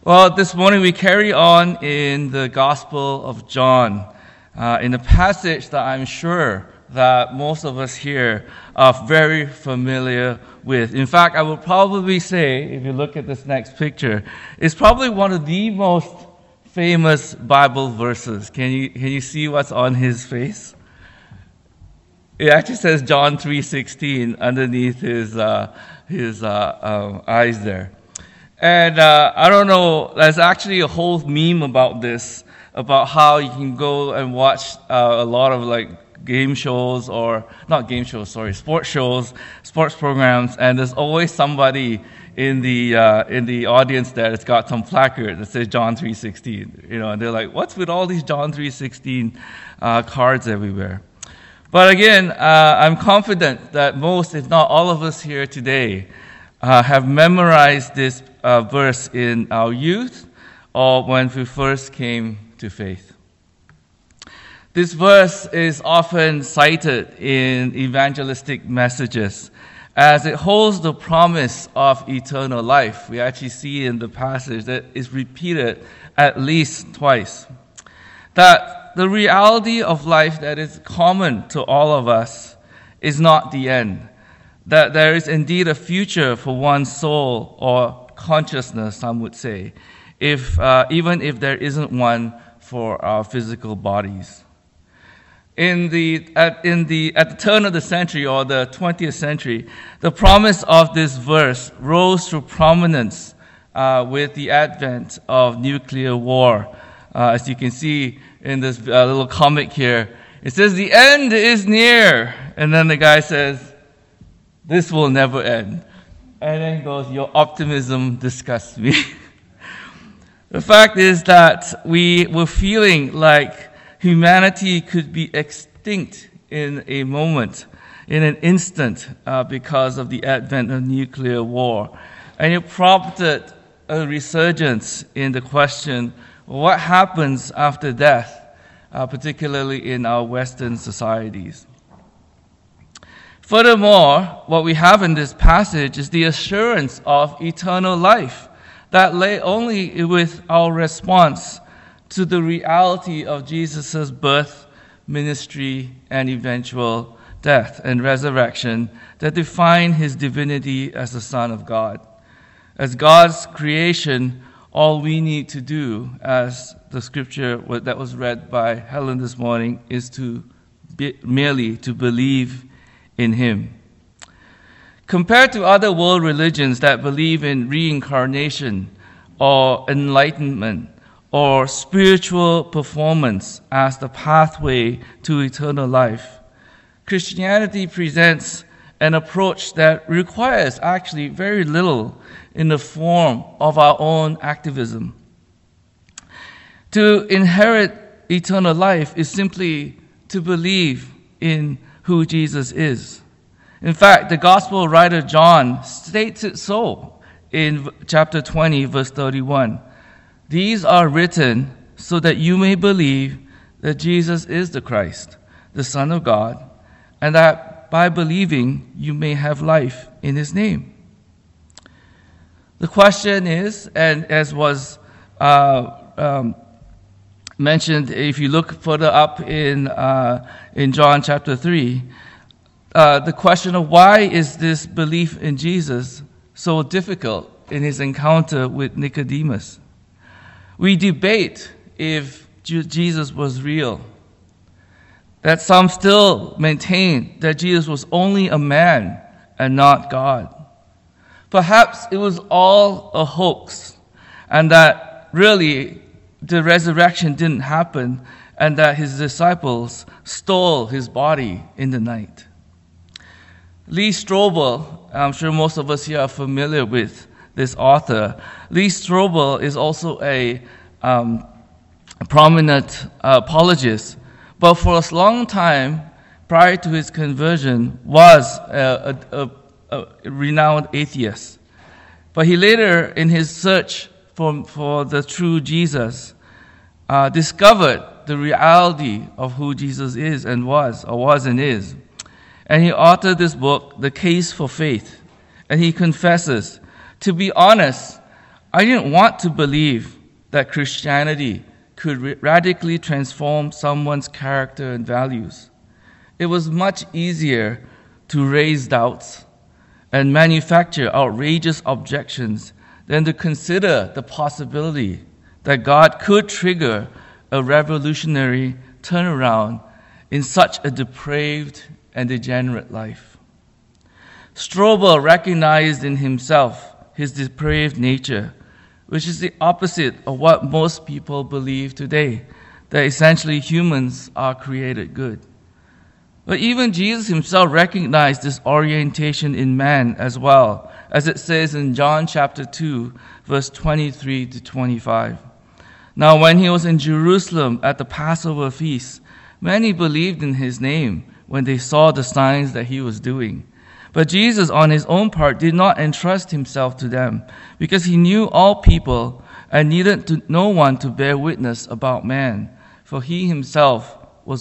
Well, this morning we carry on in the Gospel of John, in a passage that I'm sure that most of us here are very familiar with. In fact, I would probably say, if you look at this next picture, it's probably one of the most famous Bible verses. Can you see what's on his face? It actually says John 3:16 underneath his eyes there. And I don't know, there's actually a whole meme about this, about how you can go and watch a lot of game shows, or not game shows, sorry, sports shows, sports programs, and there's always somebody in the audience there that's got some placard that says John 3:16. And they're like, what's with all these John 3:16 cards everywhere? But again, I'm confident that most, if not all of us here today, have memorized this verse in our youth or when we first came to faith. This verse is often cited in evangelistic messages as it holds the promise of eternal life. We actually see in the passage that it's repeated at least twice. That the reality of life that is common to all of us is not the end. That there is indeed a future for one's soul or consciousness, some would say, even if there isn't one for our physical bodies. At the turn of the century, or the 20th century, the promise of this verse rose to prominence with the advent of nuclear war. As you can see in this little comic here, it says, "The end is near," and then the guy says, "This will never end." And then he goes, "Your optimism disgusts me." The fact is that we were feeling like humanity could be extinct in a moment, in an instant, because of the advent of nuclear war. And it prompted a resurgence in the question, what happens after death, particularly in our Western societies? Furthermore, what we have in this passage is the assurance of eternal life that lay only with our response to the reality of Jesus' birth, ministry, and eventual death and resurrection that define his divinity as the Son of God. As God's creation, all we need to do, as the scripture that was read by Helen this morning, is merely to believe in him. Compared to other world religions that believe in reincarnation or enlightenment or spiritual performance as the pathway to eternal life, Christianity presents an approach that requires actually very little in the form of our own activism. To inherit eternal life is simply to believe in who Jesus is. In fact, the gospel writer John states it so in chapter 20, verse 31. "These are written so that you may believe that Jesus is the Christ, the Son of God, and that by believing you may have life in his name." The question is, and as was mentioned, if you look further up in John chapter 3, the question of why is this belief in Jesus so difficult in his encounter with Nicodemus? We debate if Jesus was real. That some still maintain that Jesus was only a man and not God. Perhaps it was all a hoax, and that really the resurrection didn't happen, and that his disciples stole his body in the night. Lee Strobel, I'm sure most of us here are familiar with this author. Lee Strobel is also a prominent apologist, but for a long time prior to his conversion was a renowned atheist. But he later, in his search for the true Jesus, discovered the reality of who Jesus is and was and is. And he authored this book, The Case for Faith. And he confesses, to be honest, I didn't want to believe that Christianity could radically transform someone's character and values. It was much easier to raise doubts and manufacture outrageous objections than to consider the possibility that God could trigger a revolutionary turnaround in such a depraved and degenerate life. Strobel recognized in himself his depraved nature, which is the opposite of what most people believe today, that essentially humans are created good. But even Jesus himself recognized this orientation in man as well, as it says in John chapter 2, verse 23 to 25. Now when he was in Jerusalem at the Passover feast, many believed in his name when they saw the signs that he was doing. But Jesus, on his own part, did not entrust himself to them, because he knew all people and needed no one to bear witness about man, for he himself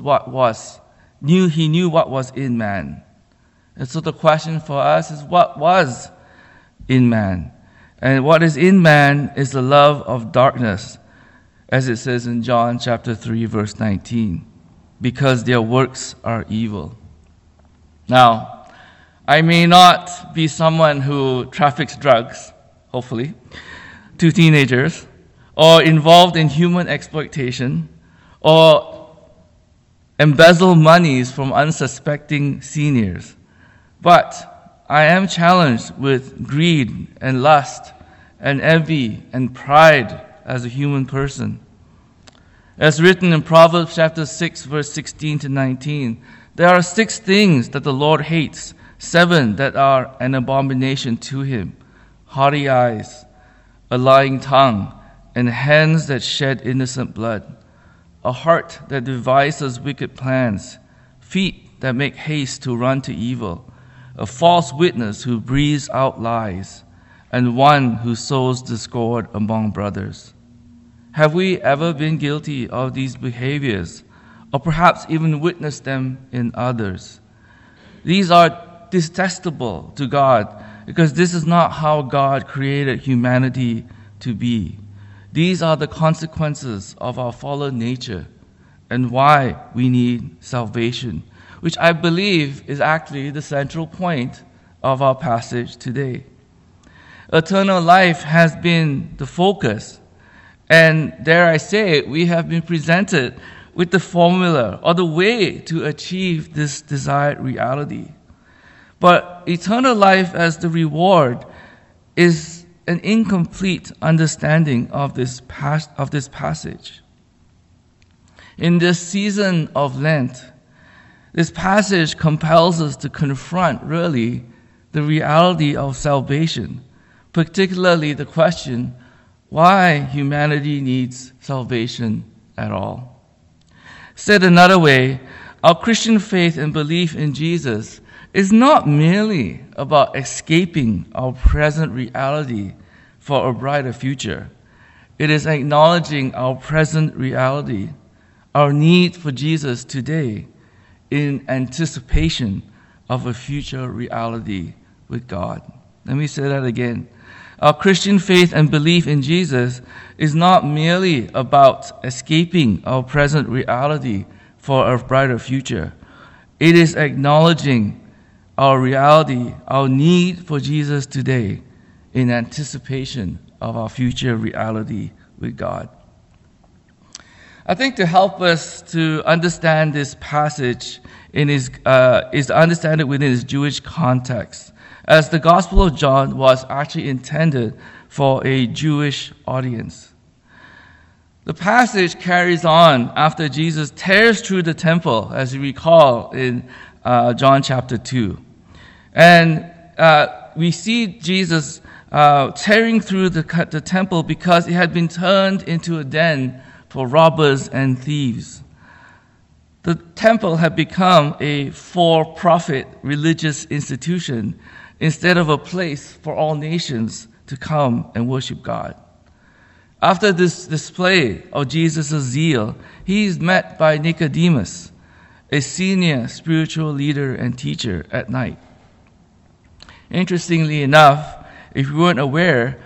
knew what was in man. And so the question for us is, what was in man? And what is in man is the love of darkness, as it says in John chapter 3, verse 19, because their works are evil. Now, I may not be someone who traffics drugs, hopefully, to teenagers, or involved in human exploitation, or embezzle monies from unsuspecting seniors. But I am challenged with greed and lust and envy and pride as a human person. As written in Proverbs chapter 6, verse 16 to 19, there are 6 things that the Lord hates, 7 that are an abomination to him: haughty eyes, a lying tongue, and hands that shed innocent blood, a heart that devises wicked plans, feet that make haste to run to evil, a false witness who breathes out lies, and one who sows discord among brothers. Have we ever been guilty of these behaviors, or perhaps even witnessed them in others? These are detestable to God, because this is not how God created humanity to be. These are the consequences of our fallen nature and why we need salvation, which I believe is actually the central point of our passage today. Eternal life has been the focus, and dare I say it, we have been presented with the formula or the way to achieve this desired reality. But eternal life as the reward is an incomplete understanding of this passage. In this season of Lent, this passage compels us to confront, really, the reality of salvation, particularly the question, why humanity needs salvation at all. Said another way, our Christian faith and belief in Jesus is not merely about escaping our present reality for a brighter future. It is acknowledging our present reality, our need for Jesus today, in anticipation of a future reality with God. Let me say that again. Our Christian faith and belief in Jesus is not merely about escaping our present reality for a brighter future. It is acknowledging our reality, our need for Jesus today, in anticipation of our future reality with God. I think to help us to understand this passage is to understand it within its Jewish context, as the Gospel of John was actually intended for a Jewish audience. The passage carries on after Jesus tears through the temple, as you recall in John chapter 2. And we see Jesus tearing through the temple because it had been turned into a den for robbers and thieves. The temple had become a for-profit religious institution instead of a place for all nations to come and worship God. After this display of Jesus' zeal, he is met by Nicodemus, a senior spiritual leader and teacher, at night. Interestingly enough, if you weren't aware,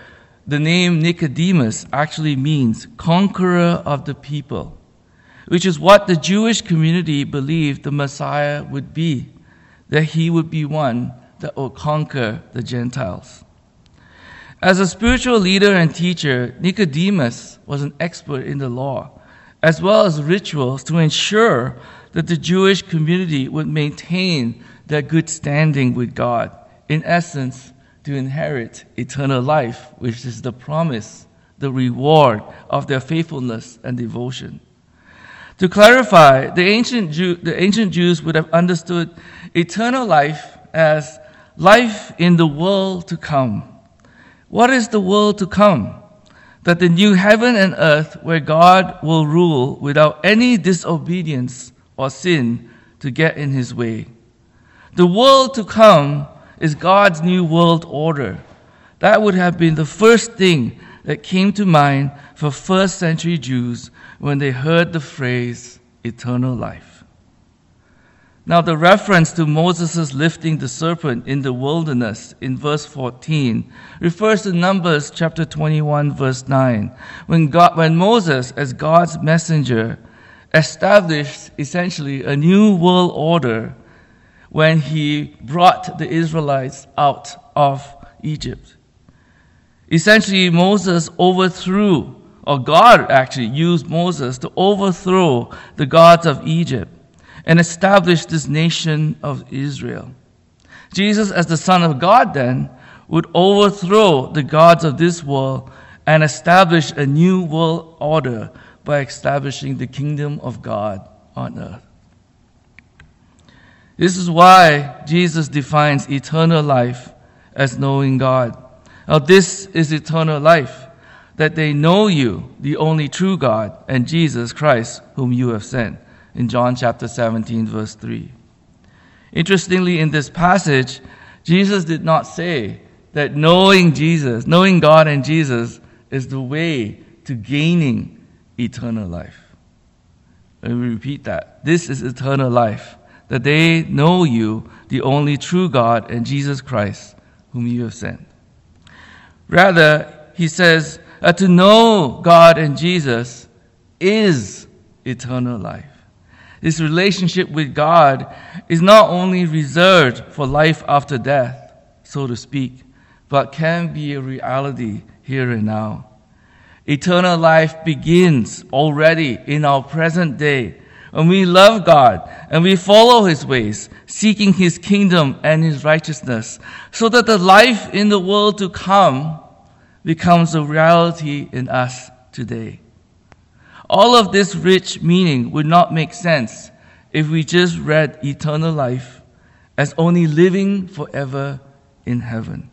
the name Nicodemus actually means conqueror of the people, which is what the Jewish community believed the Messiah would be, that he would be one that will conquer the Gentiles. As a spiritual leader and teacher, Nicodemus was an expert in the law, as well as rituals to ensure that the Jewish community would maintain their good standing with God. In essence, to inherit eternal life, which is the promise, the reward of their faithfulness and devotion. To clarify, the ancient Jews would have understood eternal life as life in the world to come. What is the world to come? That the new heaven and earth where God will rule without any disobedience or sin to get in his way. The world to come is God's new world order. That would have been the first thing that came to mind for first century Jews when they heard the phrase eternal life. Now, the reference to Moses' lifting the serpent in the wilderness in verse 14 refers to Numbers chapter 21, verse 9, when Moses, as God's messenger, established essentially a new world order when he brought the Israelites out of Egypt. Essentially, Moses overthrew, or God actually used Moses to overthrow the gods of Egypt and establish this nation of Israel. Jesus, as the Son of God then, would overthrow the gods of this world and establish a new world order by establishing the kingdom of God on earth. This is why Jesus defines eternal life as knowing God. Now, this is eternal life, that they know you, the only true God, and Jesus Christ, whom you have sent. In John chapter 17, verse 3. Interestingly, in this passage, Jesus did not say that knowing God and Jesus, is the way to gaining eternal life. Let me repeat that. This is eternal life, that they know you, the only true God, and Jesus Christ, whom you have sent. Rather, he says to know God and Jesus is eternal life. This relationship with God is not only reserved for life after death, so to speak, but can be a reality here and now. Eternal life begins already in our present day when we love God and we follow his ways, seeking his kingdom and his righteousness, so that the life in the world to come becomes a reality in us today. All of this rich meaning would not make sense if we just read eternal life as only living forever in heaven.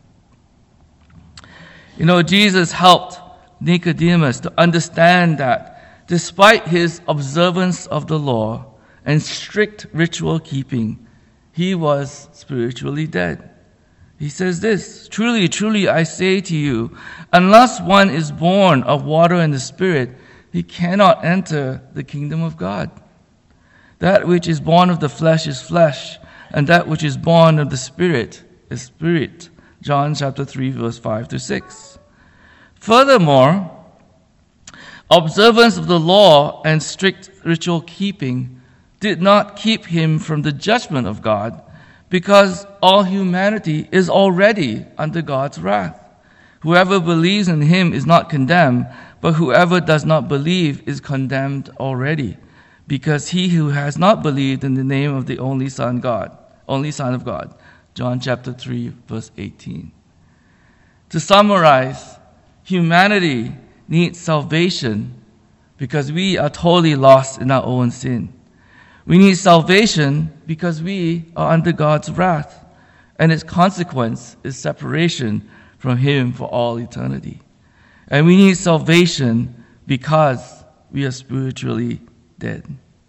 Jesus helped Nicodemus to understand that despite his observance of the law and strict ritual keeping, he was spiritually dead. He says this, "Truly, truly, I say to you, unless one is born of water and the Spirit, he cannot enter the kingdom of God. That which is born of the flesh is flesh, and that which is born of the Spirit is spirit." John chapter 3, verse 5 to 6. Furthermore, observance of the law and strict ritual keeping did not keep him from the judgment of God, because all humanity is already under God's wrath. Whoever believes in him is not condemned, but whoever does not believe is condemned already, because he who has not believed in the name of the only Son of God. John chapter 3, verse 18. To summarize, humanity needs salvation because we are totally lost in our own sin. We need salvation because we are under God's wrath, and its consequence is separation from him for all eternity. And we need salvation because we are spiritually dead.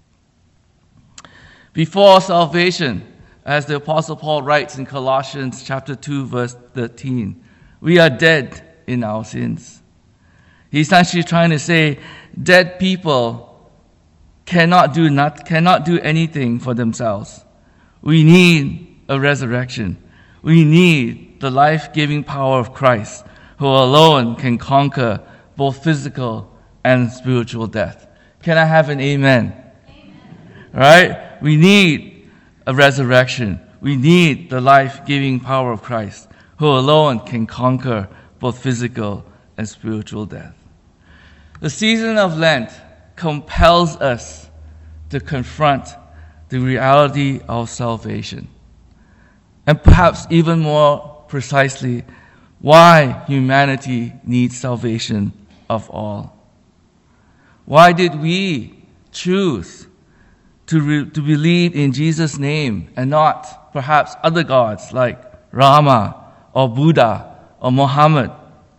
Before salvation, as the Apostle Paul writes in Colossians chapter 2, verse 13, we are dead in our sins. He's essentially trying to say dead people cannot do anything for themselves. We need a resurrection. We need the life-giving power of Christ, who alone can conquer both physical and spiritual death. Can I have an amen? Right? We need a resurrection. We need the life-giving power of Christ, who alone can conquer both physical and spiritual death. The season of Lent compels us to confront the reality of salvation. And perhaps even more precisely, why humanity needs salvation of all. Why did we choose to believe in Jesus' name and not perhaps other gods like Rama or Buddha or Muhammad?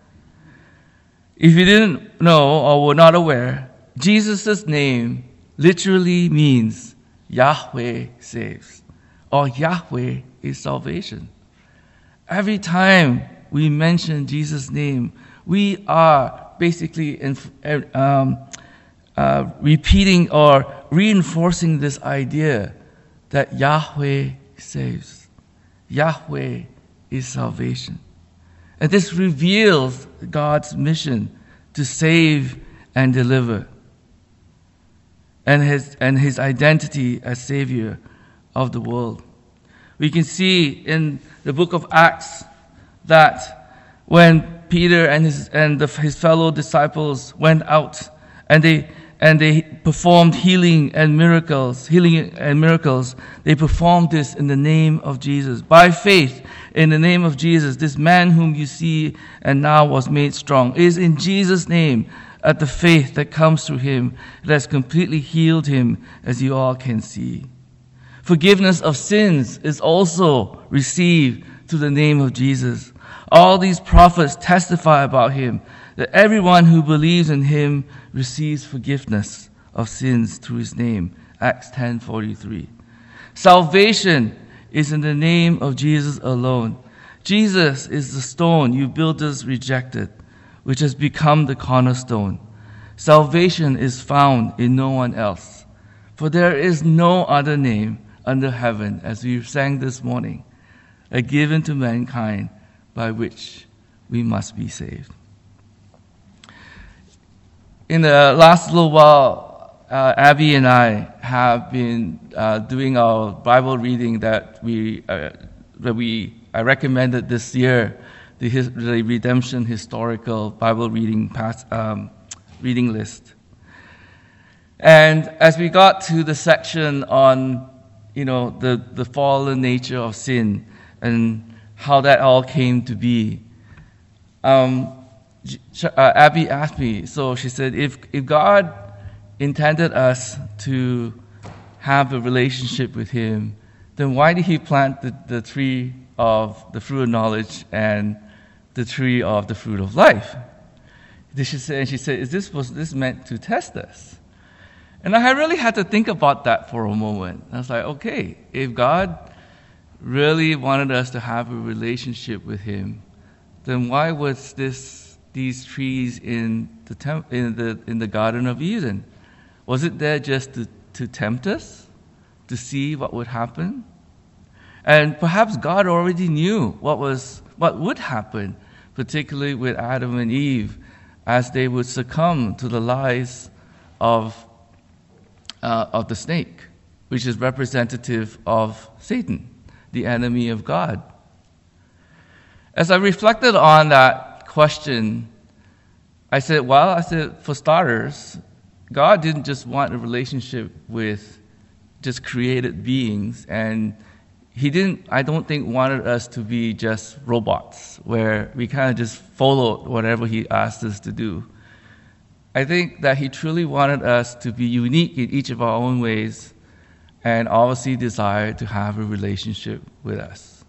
If you didn't know or were not aware, Jesus' name literally means Yahweh saves, or Yahweh is salvation. Every time we mention Jesus' name, we are basically repeating or reinforcing this idea that Yahweh saves. Yahweh is salvation. And this reveals God's mission to save and deliver, and his identity as Savior of the world. We can see in the book of Acts that when Peter and his fellow disciples went out and they performed healing and miracles, they performed this in the name of Jesus. By faith, in the name of Jesus, this man whom you see and now was made strong, is in Jesus' name, at the faith that comes through him, that has completely healed him, as you all can see. Forgiveness of sins is also received through the name of Jesus. All these prophets testify about him, that everyone who believes in him receives forgiveness of sins through his name. Acts 10:43. Salvation is in the name of Jesus alone. Jesus is the stone you builders rejected, which has become the cornerstone. Salvation is found in no one else, for there is no other name under heaven, as we sang this morning, given to mankind by which we must be saved. In the last little while, Abby and I have been doing our Bible reading that I recommended this year, the Redemption Historical Bible reading list. And as we got to the section on, the fallen nature of sin and how that all came to be, Abby asked me, so she said, if God intended us to have a relationship with him, then why did he plant the tree of the fruit of knowledge and the tree of the fruit of life? She said, was this meant to test us? And I really had to think about that for a moment. I was like, okay, if God really wanted us to have a relationship with him, then why was these trees in the Garden of Eden? Was it there just to tempt us, to see what would happen? And perhaps God already knew what would happen, particularly with Adam and Eve, as they would succumb to the lies of the snake, which is representative of Satan, the enemy of God. As I reflected on that question, I said, for starters, God didn't just want a relationship with just created beings, and I don't think, wanted us to be just robots, where we kind of just followed whatever he asked us to do. I think that he truly wanted us to be unique in each of our own ways, and obviously desired to have a relationship with us.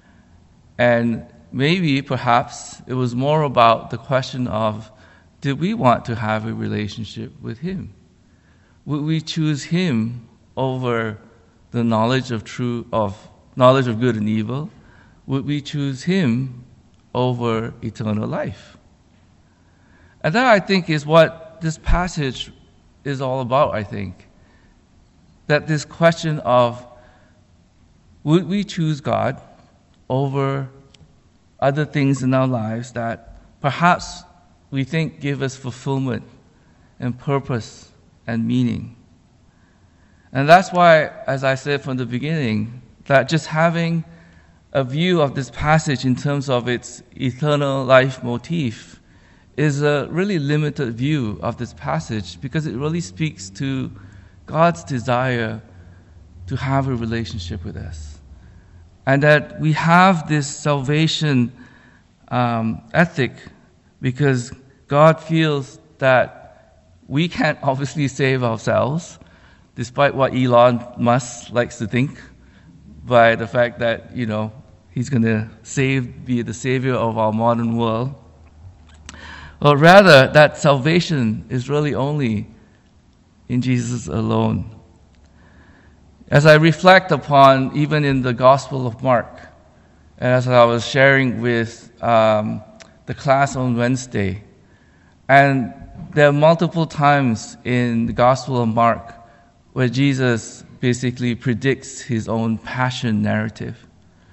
And maybe, perhaps, it was more about the question of, did we want to have a relationship with him? Would we choose him over the knowledge of good and evil? Would we choose him over eternal life? And that, I think, is what this passage is all about, I think. That this question of, would we choose God over other things in our lives that perhaps we think give us fulfillment and purpose and meaning. And that's why, as I said from the beginning, that just having a view of this passage in terms of its eternal life motif is a really limited view of this passage, because it really speaks to God's desire to have a relationship with us. And that we have this salvation ethic because God feels that we can't obviously save ourselves, despite what Elon Musk likes to think, by the fact that, he's going to be the savior of our modern world. But rather, that salvation is really only in Jesus alone. As I reflect upon, even in the Gospel of Mark, and as I was sharing with the class on Wednesday, and there are multiple times in the Gospel of Mark where Jesus basically predicts his own passion narrative.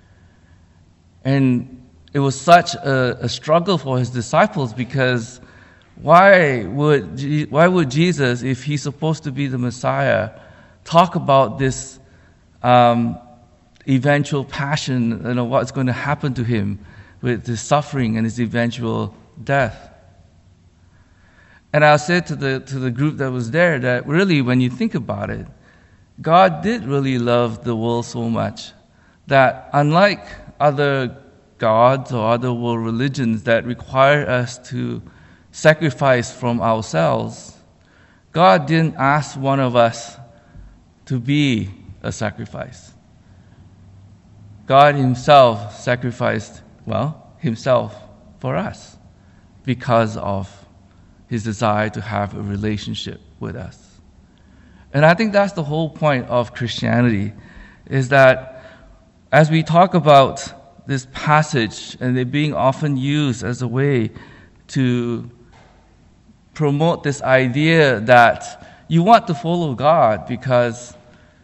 And it was such a struggle for his disciples, because why would Jesus, if he's supposed to be the Messiah, talk about this eventual passion, what's going to happen to him with his suffering and his eventual death? And I said to the group that was there that really, when you think about it, God did really love the world so much that, unlike other gods or other world religions that require us to sacrifice from ourselves, God didn't ask one of us to be a sacrifice. God himself sacrificed, himself for us because of his desire to have a relationship with us. And I think that's the whole point of Christianity, is that as we talk about this passage, and it being often used as a way to promote this idea that you want to follow God because,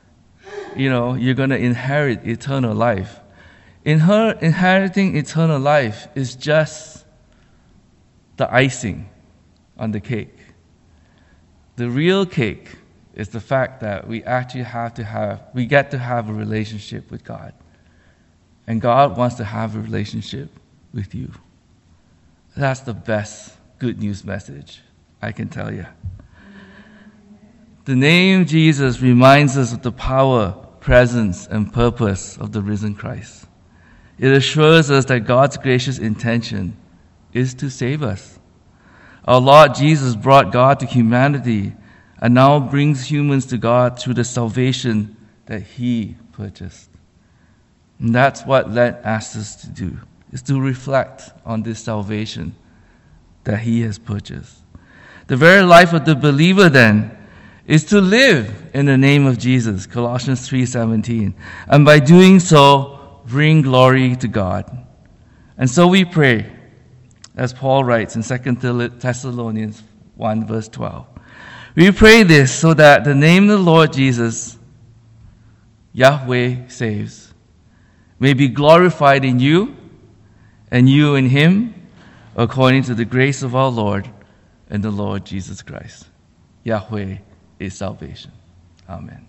you're going to inherit eternal life. Inheriting eternal life is just the icing on the cake. The real cake is the fact that we actually we get to have a relationship with God. And God wants to have a relationship with you. That's the best good news message I can tell you. The name Jesus reminds us of the power, presence, and purpose of the risen Christ. It assures us that God's gracious intention is to save us. Our Lord Jesus brought God to humanity and now brings humans to God through the salvation that he purchased. And that's what Lent asks us to do, is to reflect on this salvation that he has purchased. The very life of the believer, then, is to live in the name of Jesus, Colossians 3:17, and by doing so, bring glory to God. And so we pray, as Paul writes in 2 Thessalonians 1, verse 12. We pray this so that the name of the Lord Jesus, Yahweh saves, may be glorified in you and you in him, according to the grace of our Lord and the Lord Jesus Christ. Yahweh is salvation. Amen.